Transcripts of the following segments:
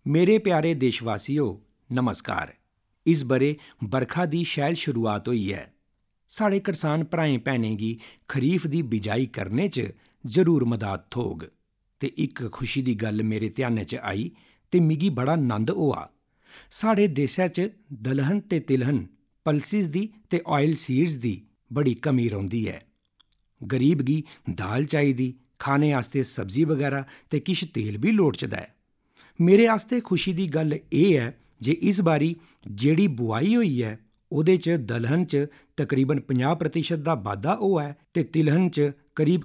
मेरे प्यारे देशवासियो नमस्कार। इस बरे बरखा दी शैल शुरुआत होई है। साढ़े करसान भ्राएं भैनें गी खरीफ दी बिजाई करने च जरूर मदाद थ्होग। ते इक खुशी दी गल्ल मेरे ध्यानै च आई ते मिगी बड़ा नंद होआ। साढ़े देशै च दलहन ते तिलहन पल्सिस दी ते ऑयल सीड्स दी बड़ी कमी रौंह्दी है। गरीब गी दाल चाहिदी, खाने आस्ते सब्जी बगैरा ते किश तेल भी लोड़चदा है। मेरे आस्ते खुशी दी गल्ल एह् है जे इस बारी जेह्ड़ी बुआई होई है ओह्दे च दलहन च तकरीबन 50% दा बाद्धा होआ है ते तिलहन च करीब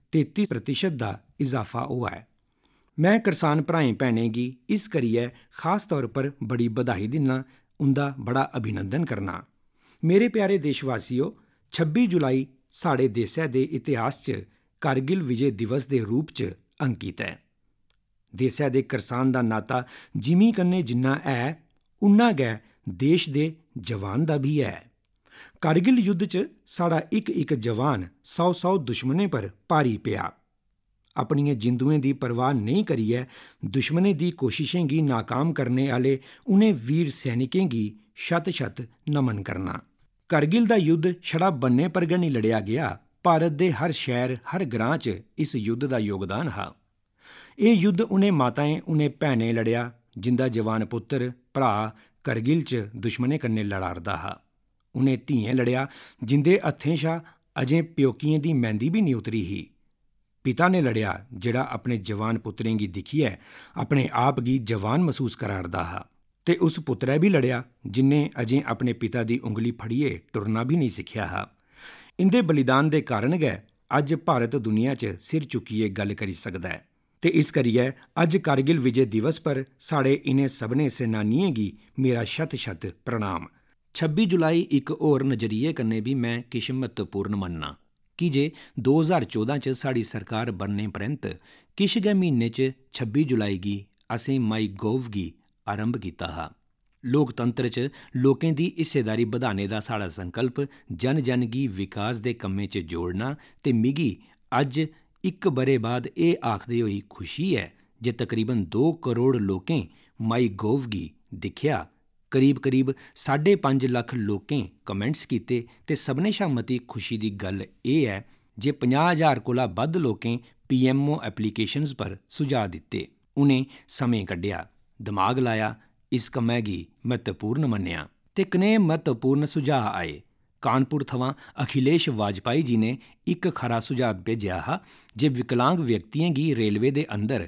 33% दा इजाफा होआ है। मैं करसान भ्राएं भैनें गी इस करियै खास तौर पर बड़ी बधाई दिन्ना, उंदा बड़ा अभिनंदन करना। मेरे प्यारे देशवासियो, 26 जुलाई साढ़े देशै दे इतिहास च कारगिल विजय दिवस दे रूप च अंकित है। देशै दे करसान दा नाता जिमीं कन्नै जिन्ना है उन्ना गै देश दे जवान दा भी है। कारगिल युद्ध च साढ़ा इक जवान 100 दुश्मनें पर भारी पेआ। अपनियें जिंदुएं दी परवाह नेईं करियै दुश्मनें दी कोशिशें गी नाकाम करने आह्ले उ'नें वीर सैनिकें गी शत नमन करना। कारगिल दा युद्ध छड़ा बन्ने पर गै नहीं लड़ेआ गेआ, भारत दे हर शैह्र हर ग्रां च इस युद्ध दा योगदान हा। एह् युद्ध उ'नें माताएं उ'नें भैनें लड़ेआ जिंदा जवान पुत्तर भ्रा कारगिल च दुश्मनें कन्नै लड़ा'रदा हा। उ'नें धियें लड़ेआ जिंदे हत्थें शा अजें प्योकियें दी मैंह्दी बी नेईं उतरी ही। पिता ने लड़ेआ जेह्ड़ा अपने जवान पुत्तरें गी दिक्खियै अपने आप गी जवान मसूस करा'रदा हा। ते उस पुत्तरै बी लड़ेआ जिन्ने अजें अपने पिता दी उंगली फड़ियै टुरना बी नेईं सिक्खेआ हा। इंदे बलिदान दे कारण गै अज्ज भारत दुनिया च सिर चुक्कियै गल्ल करी सकदा है। ते इस करियै अज्ज कारगिल विजय दिवस पर साढ़े इनें सभनें सेनानियें गी मेरा शत प्रणाम। 26 जुलाई इक होर नजरिये कन्नै भी मैं किश म्हत्तवपूर्ण मन्नना कि जे 2014 च साढ़ी सरकार बनने परैंत किश गै म्हीने च 26 जुलाई गी असें माई गोव गी आरंभ कीता हा। लोकतंत्र च लोकें दी हिस्सेदारी बधाने दा साढ़ा संकल्प जन जन गी विकास दे कम्में च जोड़ना ते मिगी अज्ज इक ब'रे बाद एह् आखदे होई खुशी है जे तकरीबन 2 करोड़ लोकें माई गोव गी दिक्खेआ, करीब 5.5 लक्ख लोकें कमेंट्स कीते ते सभनें शा मती खुशी दी गल्ल एह् है जे 50,000 कोला बद्ध लोकें PMO एप्लीकेशन्स पर सुझाऽ दित्ते। उ'नें समें कड्ढेआ, दमाग लाया, इस कम्मै गी म्हत्तवपूर्ण मन्नेआ ते कनेह् म्हत्तवपूर्ण सुझाऽ आए। कानपुर थमां अखिलेश वाजपेयी जी ने इक खरा सुझाऽ भेजेआ हा जे विकलांग व्यक्तियें गी रेलवे दे अंदर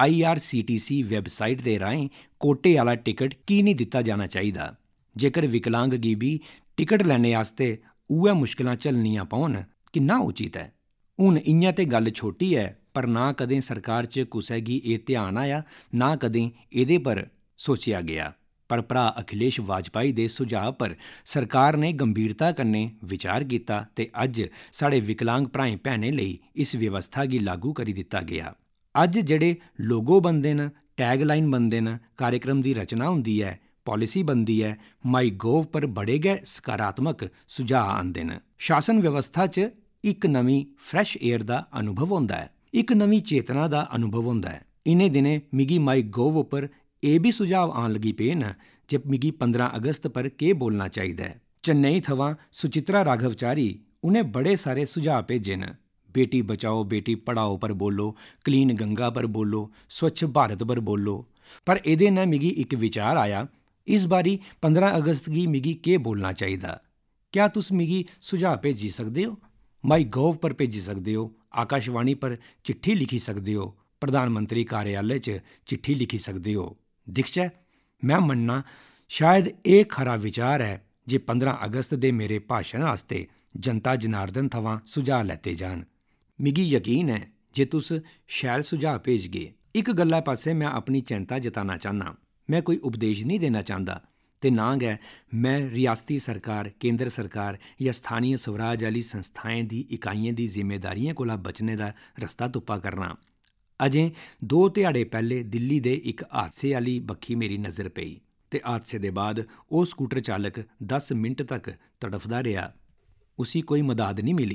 IRCTC वैबसाइट दे राहें कोटे आह्ला टिकट की निं दित्ता जाना चाहिदा। जेकर विकलांग गी बी टिकट लैने आस्ते उ'ऐ मुश्कलां झल्लनियां पौन, किन्ना उचित ऐ। हून इ'यां ते गल्ल छोटी ऐ, पर ना कदें सरकार च कुसै गी एह् ध्यान आया, ना कदें एह्दे पर सोचेआ गेआ। पर भ्रा अखिलेश वाजपेयी दे सुझाऽ पर सरकार ने गंभीरता कन्नै विचार कीता ते अज्ज साढ़े विकलांग भ्राएं भैनें लेई इस व्यवस्था गी लागू करी दित्ता गेआ। अज्ज जेह्ड़े लोगो बनदे न, टैगलाइन बनदे न, कार्यक्रम दी रचना होंदी ऐ, पालिसी बनदी ऐ, माई गोव पर बड़े गै सकारात्मक सुझाऽ आंदे न। शासन व्यवस्था च इक नमीं फ्रैश एयर दा अनुभव होंदा ऐ, इक नमीं चेतना दा अनुभव होंदा ऐ। इनें दिनें मिगी माई गोव उप्पर एह् बी सुझाव आन लगी पे न जे मिगी 15 अगस्त पर केह् बोलना चाहिदा ऐ। चेन्नई थमां सुचित्रा राघवचारी उ'नें बड़े सारे सुझाऽ भेजे न। बेटी बचाओ बेटी पढ़ाओ पर बोलो, क्लीन गंगा पर बोलो, स्वच्छ भारत पर बोलो। पर एह्दे नै मिगी इक विचार आया, इस बारी 15 अगस्त गी मिगी केह् बोलना चाहिदा। क्या तुस मिगी सुझाऽ भेजी सकदे ओ? माई गोव पर भेजी सकदे ओ, आकाशवाणी पर चिट्ठी लिखी सकदे ओ, प्रधानमंत्री कार्यालय च चिट्ठी लिखी सकदे ओ। दिखचै, मैं मन्नना शायद एह् खरा विचार ऐ जे 15 अगस्त दे मेरे भाशण आस्ते जनता जनार्दन थमां सुझाऽ लैते जान। मिगी यकीन ऐ जे तुस शैल सुझाऽ भेजगे। इक गल्लै पास्सै मैं अपनी चैंता जताना चाह्न्नां। मैं कोई उपदेश नहीं देना चांह्दा ते ना गै मैं रियासती सरकार, केंद्र सरकार या स्थानीय स्वराज आह्ली संस्थाएं दी इकाइयें दी जिम्मेदारियें कोला बचने दा रस्ता तुप्पा करना। अजें 2 ध्याड़े पैह्ले दिल्ली दे इक हादसे आह्ली बक्खी मेरी नज़र पेई ते हादसे दे बाद ओह् स्कूटर चालक 10 मिंट तक तड़फदा रेहा। उसी कोई मदाद नहीं मिली।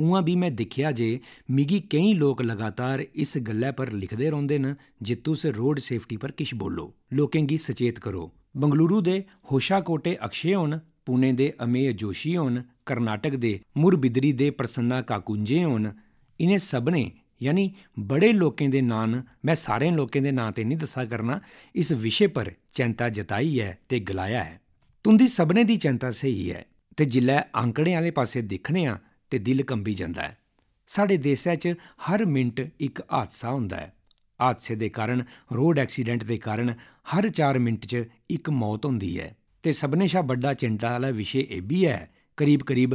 उ'आं भी मैं दिक्खेआ जे मिगी केईं लोक लगातार इस गल्लै पर लिखदे रौंह्दे न जे तुस रोड सेफ्टी पर किश बोलो, लोकें गी सचेत करो। बंगलुरु दे होशा कोटे अक्षय होन, पुणे दे अमेय जोशी होन, कर्नाटक दे मुरबिदरी दे प्रसन्ना काकुंजे होन, इनें सभनें यानी बड़े लोकें दे नांऽ न, मैं सारें लोकें दे नांऽ ते नहीं दस्सा करना, इस विशे पर चैंता जताई है ते गलाया है। तुंदी सभनें दी चैंता स्हेई है ते जिल्लै आंकड़ें आह्ले पास्से दिक्खने आं ते दिल कंबी जंदा ऐ। साढ़े देशै च हर मिंट इक हादसा होंदा ऐ। हादसे दे कारण, रोड एक्सीडेंट दे कारण हर 4 मिंट च इक मौत होंदी ऐ ते सभनें शा बड्डा चिंता आह्ला विशे एह् बी ऐ, करीब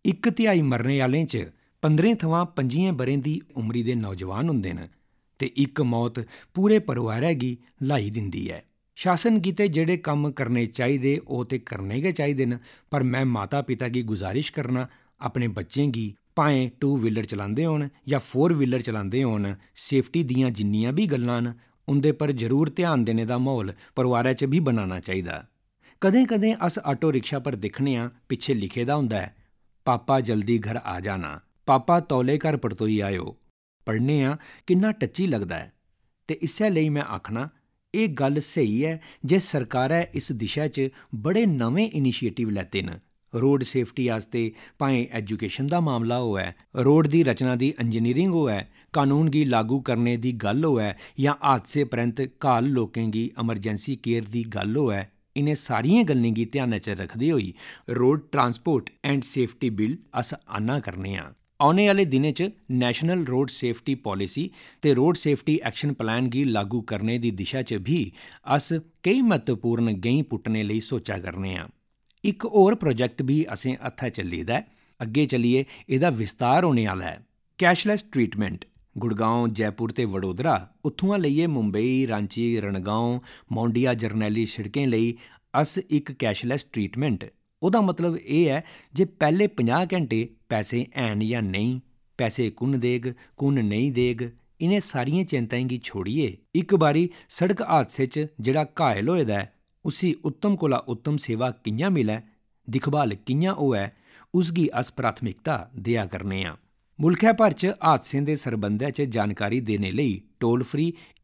1/3 मरने आह्लें च 15 थमां 25 ब'रें दी उमरी दे नौजवान होंदे न ते इक मौत पूरे परोआरै गी ल्हाई दिंदी ऐ। शासन गी ते जेह्ड़े कम्म करने चाहिदे ओह् ते करने गै चाहिदे न, पर मैं माता पिता गी गुजारिश करना अपने बच्चें गी, भाएं 2 व्हीलर चलांदे होन जां 4 व्हीलर चलांदे होन, सेफ्टी दियां जिन्नियां भी गल्लां न उं'दे पर जरूर ध्यान देने दा म्हौल परोआरै च भी बनाना चाहिदा। कदें कदें अस आटो रिक्शा पर दिक्खने आं पिच्छे लिखे दा होंदा ऐ, पापा जल्दी घर आ जाना, पापा तौले घर परतोई आयो। पढ़ने आं किन्ना टच्ची लगदा ऐ ते इस्सै लेई मैं आखना एह् गल्ल स्हेई ऐ जे सरकारै इस दिशा च बड़े नमें इनिशिएटिव लैते न। रोड सेफ्टी आस्ते भाएं एजुकेशन दा मामला होऐ, रोड दी रचना दी इंजीनियरिंग होऐ, कानून गी लागू करने दी गल्ल होऐ जां हादसे परैंत घायल लोकें गी एमरजेंसी केयर दी गल्ल होऐ, इनें सारियें गल्लें गी ध्यानै च रखदे होई road transport and safety bill अस आन्ना करने आं। औने आह्ले दिनें च नेशनल रोड सेफ्टी पॉलिसी ते रोड सेफ्टी एक्शन प्लान गी लागू करने दी दिशा च भी अस केई महत्वपूर्ण गैंई पुट्टने लेई सोचा करने आं। इक होर प्रोजैक्ट भी असें हत्थै च लीदा ऐ, अग्गे चलिए एह्दा विस्तार होने आह्ला ऐ। कैशलैस ट्रीटमेंट गुड़गांव, जयपुर ते वडोदरा, उत्थुआं लेइयै मुंबई, रांची, रणगांव, मोंडिया जरनैली शिड़कें लेई अस इक कैशलैस ट्रीटमेंट, ओह्दा मतलब एह् ऐ जे पैह्ले 50 घैंटे पैसे हैन जां नेईं, पैसे कु'न देग कु'न नेईं देग, इनें सारियें चिंताएं गी छोड़ियै इक बारी सड़क हादसे च जेह्ड़ा घायल होए दा ऐ उसी उत्तम कोला उत्तम सेवा कि'यां मिलै, दिक्खभाल कि'यां होऐ, उसगी अस प्राथमिकता देआ करने आं। मुल्खै भर च हादसें दे सरबंधै च जानकारी देने लेई टोल फ्री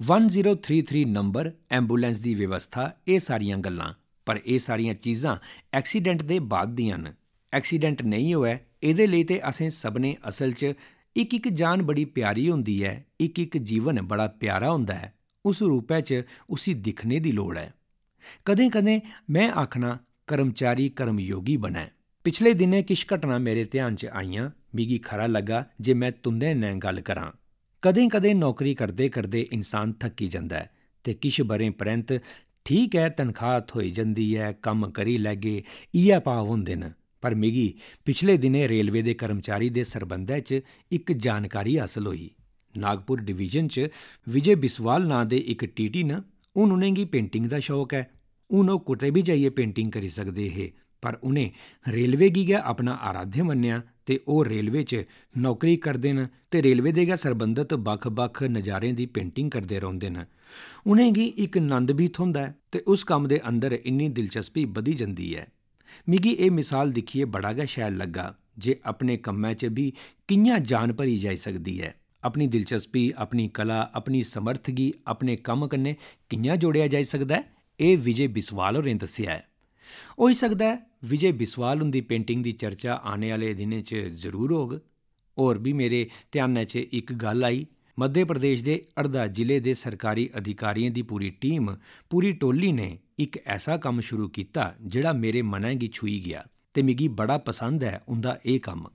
1033 नंबर, एंबुलेंस दी व्यवस्था, एह् सारियां गल्लां, पर एह् सारियां चीज़ां एक्सीडेंट दे बाद दियां न। एक्सीडेंट नेईं होऐ एह्दे लेई ते असें सभनें असल च इक जान बड़ी प्यारी होंदी ऐ, इक जीवन बड़ा प्यारा होंदा ऐ, उस रूपै च उसी दिक्खने दी लोड़ ऐ। कदें कदें मैं आखना कर्मचारी कर्मयोगी बनै। पिछले दिनें किश घटनां मेरे ध्यान च आइयां, मिगी खरा लग्गा जे मैं तुं'दे नै गल्ल करां। कदें कदें नौकरी करदे करदे इंसान थक्की जंदा ऐ ते किश ब'रें परैंत ठीक ऐ तनखाह् थ्होई जंदी ऐ, कम्म करी लैगे, इ'यै भाव होंदे न। पर मिगी पिछले दिनें रेलवे दे कर्मचारी दे सरबंधै च इक जानकारी हासल होई। नागपुर डिवीजन च विजय बिस्वाल नांऽ दे इक टीटी न, हून उ'नेंगी पेंटिंग दा शौक ऐ। हून ओह् कुतै बी जाइयै पेंटिंग करी सकदे हे, पर उ'नें रेलवे गी गै अपना आराध्य मन्नेआ ते ओह् रेलवे च नौकरी करदे न ते रेलवे दे गै सरबंधत बक्ख बक्ख नज़ारें दी पेंटिंग करदे रौंह्दे न। उ'नेंगी इक नंद भी थ्होंदा ऐ ते उस कम्म दे अंदर इन्नी दिलचस्पी बधी जंदी ऐ। मिगी एह् मिसाल दिक्खियै बड़ा गै शैल लग्गा जे अपने कम्मै च बी कि'यां जान भरी जाई सकदी ऐ। अपनी दिलचस्पी, अपनी कला, अपनी समर्थ गी अपने कम्म कन्नै कि'यां जोड़ेआ जाई सकदा ऐ, एह् विजय बिस्वाल होरें दस्सेआ ऐ। होई सकदा ऐ विजय बिस्वाल हुंदी पेंटिंग दी चर्चा आने आह्ले दिनें च जरूर होग। होर भी मेरे ध्यानै च इक गल्ल आई। मध्य प्रदेश दे हरदा जिले दे सरकारी अधिकारियें दी पूरी टीम, पूरी टोली ने इक ऐसा कम्म शुरू कीता जेह्ड़ा मेरे मनै गी छूही गेआ ते मिगी बड़ा पसंद ऐ उं'दा एह् कम्म।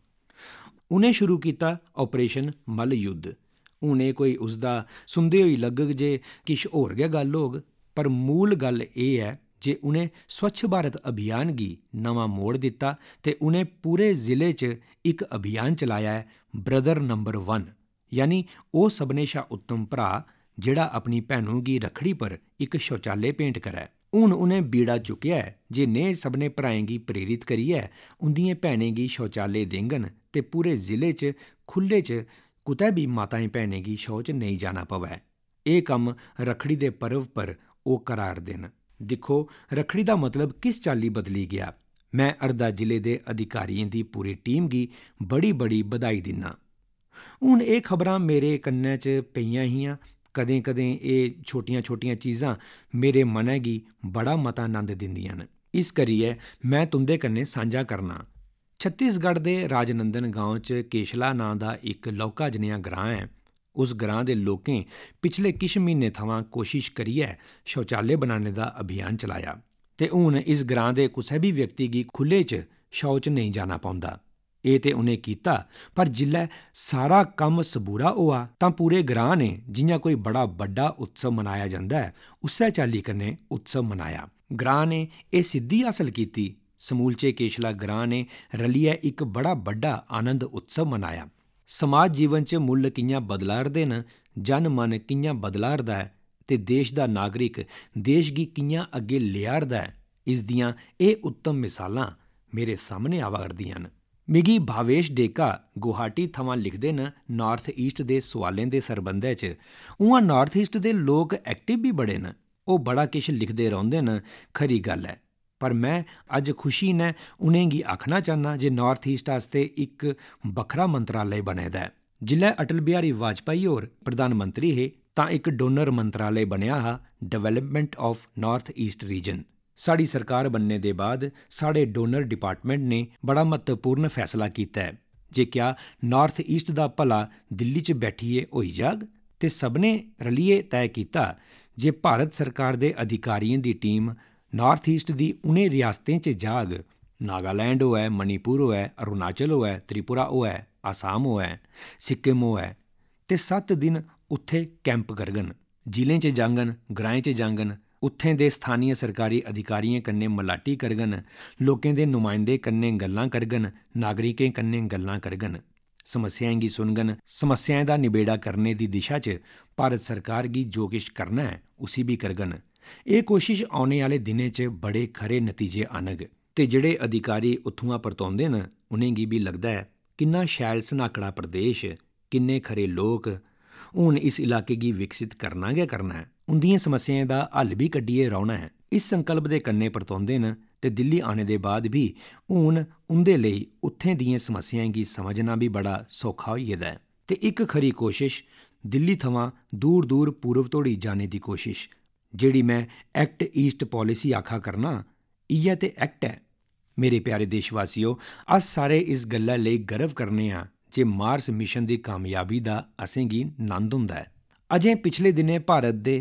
उ'नें शुरू कीता ऑपरेशन मल्ल युद्ध। हून एह् कोई उसदा सुनदे होई लग्गग जे किश होर गै गल्ल होग, पर मूल गल्ल एह् ऐ जे उ'नें स्वच्छ भारत अभियान गी नमां मोड़ दित्ता ते उ'नें पूरे ज़िले च इक अभियान चलाया ऐ, ब्रदर नंबर 1, यानी ओह् सभनें शा उत्तम भ्राऽ जेह्ड़ा अपनी भैनू गी रक्खड़ी पर इक शौचालय भेंट करै। हून उ'नें बीड़ा चुक्केआ ऐ जे नेह् सभनें भ्राएं गी प्रेरित करियै उं'दियें भैनें गी शौचालय देङन ते पूरे ज़िले च खु'ल्ले च कुतै बी माताएं भैनें गी शौच नेईं जाना पवै। एह् कम्म रक्खड़ी दे पर्व पर ओह् करा 'रदे न। दिक्खो रक्खड़ी दा मतलब किस चाल्ली बदली गेआ। मैं हरदा जिले दे अधिकारियों की पूरी टीम की बड़ी बड़ी बधाई दिन्ना। हून एह् खबरां मेरे कन्नै च पेइयां हियां। कदें कदें एह् छोटियां छोटियां चीज़ां मेरे मनै गी बड़ा मता आनंद दिंदियां न। इस करियै मैं तुं'दे कन्नै सांझा करना। छत्तीसगढ़ दे राजनंदन गांव च केशला नांऽ दा इक लौह्का जनेहा ग्रां है। उस ग्रां दे लोकें पिछले किश म्हीने थमां कोशिश करियै शौचालय बनाने दा अभियान चलाया ते हून इस ग्रां दे कुसै बी व्यक्ति गी खुले च शौच नेईं जाना पौंदा। एह् ते उ'नें कीता, पर जिल्लै सारा कम्म सबूरा होआ तां पूरे ग्रां ने जि'यां कोई बड़ा बड्डा उत्सव मनाया जंदा ऐ, उस्सै चाल्ली कन्नै उत्सव मनाया। ग्रां ने एह् सिद्धि हासल कीती। समूलचे केशला ग्रां ने रलियै इक बड़ा बड्डा आनंद उत्सव मनाया। समाज जीवन च मुल्ल कि'यां बदला'रदे न, जन मन कि'यां बदला'रदा ऐ ते देश दा नागरिक देश गी कि'यां अग्गे लेआ'रदा ऐ, इस दियां एह् उत्तम मिसालां मेरे सामने आवा करदियां न। मिगी भावेश डेका गुवाहाटी थमां लिखदे न नार्थ ईस्ट दे सोआलें दे सरबंधै च। उ'आं नार्थ ईस्ट दे लोक एक्टिव बी बड़े न। ओह् बड़ा किश लिखदे रौंह्दे न, खरी गल्ल ऐ। पर मैं अज्ज खुशी नै उ'नें गी आखना चाह्न्नां जे नार्थ ईस्ट आस्तै इक बक्खरा मंत्रालय बने दा ऐ। जिल्लै अटल बिहारी वाजपेयी होर प्रधानमंत्री हे तां इक डोनर मंत्रालय बनेआ हा, development of north east region. साढ़ी सरकार बनने दे बाद साढ़े डोनर डिपार्टमेंट ने बड़ा महत्वपूर्ण फैसला कीता है जे क्या नार्थ ईस्ट दा भला दिल्ली च बैठियै होई जाग, ते सभनें रलियै तय कीता जे भारत सरकार दे अधिकारियें दी टीम नार्थ ईस्ट दी उ'नें रियासतें च जाग, नागालैंड होऐ, मणिपुर होऐ, अरुणाचल होऐ, त्रिपुरा होऐ, आसाम होऐ, सिक्किम होऐ, ते 7 दिन उत्थे कैंप करगन। जिलें च जाङन, ग्राएं च जाङन, उत्थें दे स्थानीय सरकारी अधिकारियें कन्नै मलाटी करगन, लोकें दे नुमाइंदें कन्नै गल्लां करगन, नागरिकें कन्नै गल्लां करगन, समस्याएं गी सुनगन, समस्याएं दा निबेड़ा करने दी दिशा च भारत सरकार गी जो किश करना ऐ उसी बी करगन। एह् कोशिश औने आह्ले दिनें च बड़े खरे नतीजे आनग, ते जेह्ड़े अधिकारी उत्थुआं परतोंदे न उ'नें गी बी लगदा ऐ किन्ना शैल सनाकड़ा प्रदेश, किन्ने खरे लोक, हून इस इलाके गी विकसित करना गै करना ऐ, उंदियें समस्याएं दा हल बी कड्ढियै रौह्ना ऐ। इस संकल्प दे कन्नै परतोंदे न ते दिल्ली आने दे बाद भी हून उं'दे लेई उत्थें दियें समस्याएं गी समझना बी बड़ा सौखा होई गेदा ऐ। ते इक खरी कोशिश दिल्ली थमां दूर दूर पूर्व धोड़ी जाने दी कोशिश, जेह्ड़ी मैं एक्ट ईस्ट पॉलिसी आखा करना, इ'यै ते एक्ट ऐ। मेरे प्यारे देशवासियो, अस सारे इस गल्लै लेई गर्व करने आं जे मार्स मिशन दी कामयाबी दा असें गी नंद होंदा ऐ। अजें पिछले दिनें भारत दे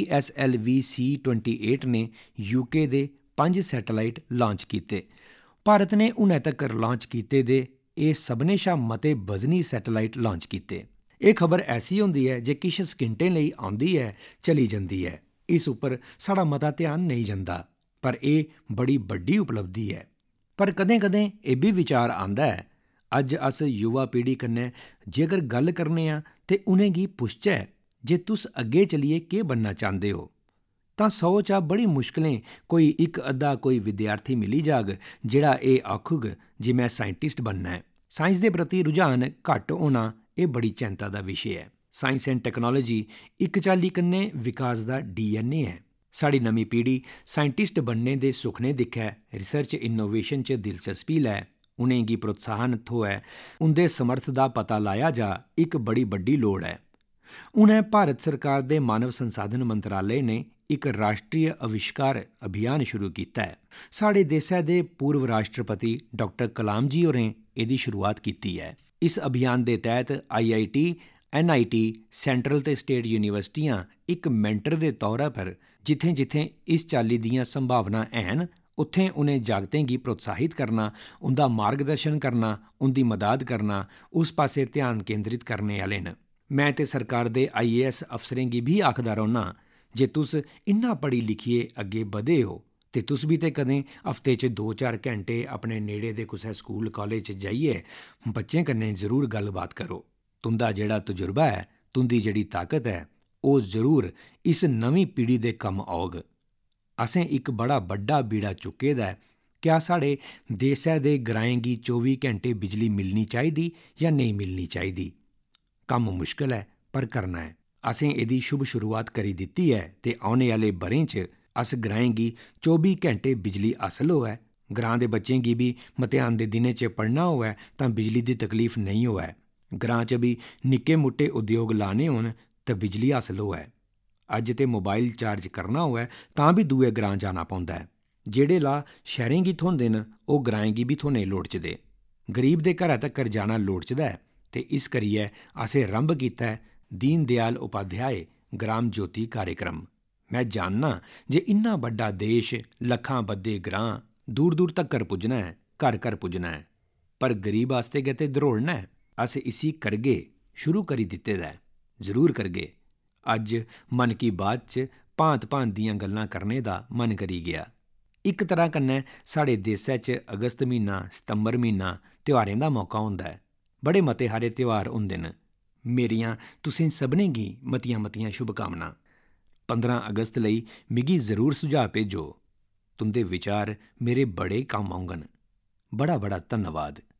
PSLV-C-28 ने यूके दे 5 सैटेलाइट लांच कीते। भारत ने हुनै तक्कर लांच कीते दे एह् सभनें शा मते वजनी सैटेलाइट लांच कीते। एह् खबर ऐसी होंदी ऐ जे किश सकिंटें लेई औंदी ऐ, चली जंदी ऐ। इस उप्पर साढ़ा मता ध्यान नेईं जंदा, पर एह् बड़ी बड्डी उपलब्धि ऐ। पर कदें कदें एह् बी विचार आंदा ऐ, अज्ज अस युवा पीढ़ी कन्नै जेकर गल्ल करने आं ते उ'नें गी पुछचै जे तुस अग्गे चलियै केह् बनना चांह्दे हो, तां 100 चा बड़ी मुश्कलें कोई इक अद्धा कोई विद्यार्थी मिली जाग जेह्ड़ा एह् आखुग जे मैं साइंटिस्ट बनना ऐ। साइंस दे प्रति रुझान घट्ट होना एह् बड़ी चैंता दा विशे ऐ। साइंस एंड टैक्नोलॉजी इक चाल्ली कन्नै विकास दा DNA ऐ। साढ़ी नमीं पीढ़ी साइंटिस्ट बनने दे सुखने दिक्खै, रिसर्च इनोवेशन च दिलचस्पी लै, उ'नें गी प्रोत्साहन थ्होऐ, उं'दे समर्थ दा पता लाया जा, इक बड़ी बड्डी लोड़ ऐ। उ'नें भारत सरकार दे मानव संसाधन मंत्रालय ने इक राष्ट्रीय अविष्कार अभियान शुरू कीता ऐ। साढ़े देशै दे पूर्व राष्ट्रपति डॉक्टर कलाम जी होरें एह्दी शुरुआत कीती ऐ। इस अभियान दे तैह्त IIT, NIT, सैंट्रल ते स्टेट यूनिवर्सिटियां इक मैंटर दे तौरा पर जित्थें जित्थें इस चाल्ली दियां संभावनां हैन, उत्थें उ'नें जागतें गी प्रोत्साहित करना, उं'दा मार्गदर्शन करना, उं'दी मदाद करना, उस पास्सै ध्यान केंद्रित करने आह्ले न। मैं ते सरकार दे IAS अफसरें गी भी आखदा रौह्न्नां जे तुस इन्ना पढ़ी लिखियै अग्गे बधे हो ते तुस बी ते कदें हफ्ते च 2-4 घैंटे अपने नेड़े दे कुसै स्कूल कालेज च जाइयै बच्चें कन्नै जरूर गल्लबात करो। तुं'दा जेह्ड़ा तजुर्बा ऐ, तुं'दी जेह्ड़ी ताकत ऐ, ओह् जरूर इस नमीं पीढ़ी दे कम्म औग। असें इक बड़ा बड्डा बीड़ा चुक्के दा ऐ। क्या साढ़े देशै दे ग्राएं गी 24 घैंटे बिजली मिलनी चाहिदी जां नेईं मिलनी चाहिदी? कम्म मुश्कल ऐ, पर करना ऐ। असें एह्दी शुभ शुरुआत करी दित्ती ऐ ते औने आह्ले ब'रें च अस ग्राएं गी 24 घैंटे बिजली हासल होऐ, ग्रां दे बच्चें गी भी मतेहान दे दिनें च पढ़ना होऐ तां बिजली दी तकलीफ नेईं होऐ। ग्रां च भी निक्के मुट्टे उद्योग लाने होन तां बिजली हासल होऐ। अज्ज ते मोबाइल चार्ज करना होऐ तां भी दूए ग्रां जाना पौंदा ऐ। जेह्ड़े लाह् शैह्रें गी थ्होंदे न ओह् ग्राएं गी भी थ्होने लोड़चदे। गरीब दे घरा तक्कर जाना लोड़चदा ऐ ते इस करियै असें रंभ कीता ऐ दीन दयाल उपाध्याय ग्राम ज्योति कार्यक्रम। मैं जानना जे इन्ना बड्डा देश, लक्खां बद्दे ग्रां, दूर दूर तक्कर पुज्जना ऐ, घर घर पुज्जना ऐ, पर गरीब आस्ते गै ते दरोड़ना ऐ। अस इसी करगे, शुरू करी दित्ते दा ऐ, जरूर करगे। अज्ज मन की बात च भांत भांत दियां गल्लां करने दा मन करी गेआ। इक तरह कन्नै साढ़े देसै च अगस्त म्हीना, सितंबर म्हीना त्यौहारें दा मौका होंदा ऐ। बड़े मते हारे त्यौहार होंदे न। मेरियां तुसें सभनें गी मतियां मतियां शुभकामनां। 15 अगस्त लेई मिगी जरूर सुझाऽ भेजो। तुं'दे विचार मेरे बड़े कम्म औङन। बड़ा बड़ा धन्नवाद।